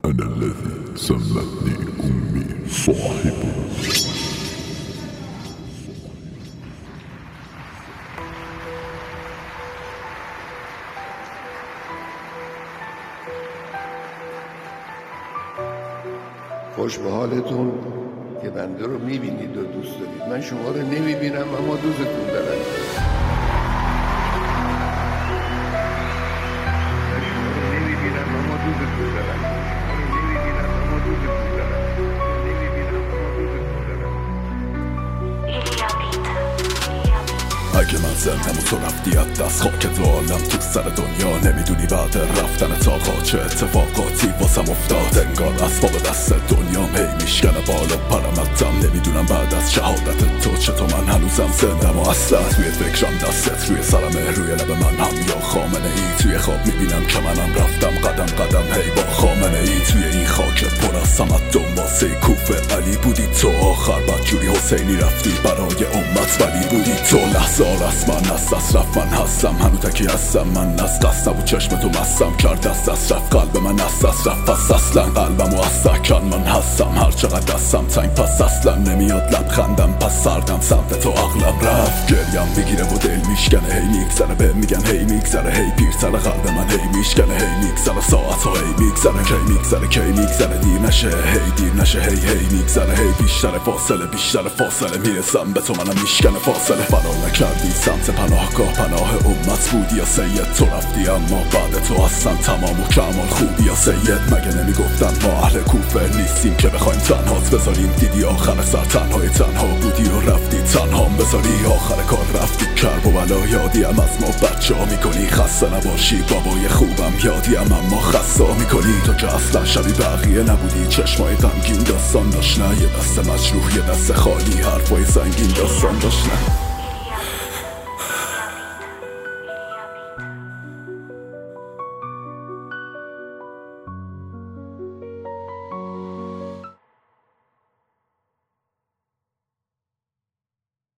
أنا الذي سمتني أمي صاحبا. خوش به حالتون که بنده رو میبینید و دوست دارید. من شما رو نمیبینم اما دوستتون دارم. اگه من زندم و تو رفتی از دست خاکت عالم تو سر دنیا نمیدونی بعد رفتن تا چه اتفاقاتی واسم افتاد. انگار اسباب دست دنیام هی میشکنه بالا پرمتم. نمیدونم بعد از شهادت تو چطور من هنوزم زندم و اصلا توی فکرم دستت روی سرمه، روی لب من هم یا خامنه ای. توی خواب میبینم که منم رفتم قدم قدم هی با خامنه ای. توی این خاکت پر از تمدن واسه کوفه علی بودی تو. آخر بدجوری حسینی رفتی برای امت ولی بودی تو. لحظه از من از دست رفت من هستم هنو تکی هستم. من از دست نبود چشم تو مستم کرد از دست رفت قلب من از دست رفت. پس اصلا قلبم و از سکن من هستم هر چقدر دستم تنگ. پس اصلا نمیاد لبخندم پس سردم سمت تو عقلم رفت. گریم میگیره و دل میشکنه هی میگذره به میگن هی میگذره هی پیرتر قلب من هی میشکنه هی میگذره ساعت ها هی میگذره کی میگذره دیر نشه هی دیر نشه هی میگذره هی بیشتر فاصله میرسم به تو منم میشکنه فاصله. فرار نکردی سمت پناهگاه پناه امت بودی یا سید تو رفتی اما بعد تو هستن تمام و کمال خوبی یا سید. مگه نمیگفتن ما اهل کوفه نیستیم که بخوایم تنهات بذاریم؟ دیدی آخر سر تنها بودی و رفتی تنها بذاری. آخر کار رفتی کرب و بلا یادیم از ما بچه ها میکنی. خسته نباشی بابای خوبم یادیم اما خسته میکنی. تو که اصلا شبیه بقیه نبودی. چشمای غمگین داستان داشت نه یه دست مجروح یه دست خالی. حرفای سنگین داستان داشت نه.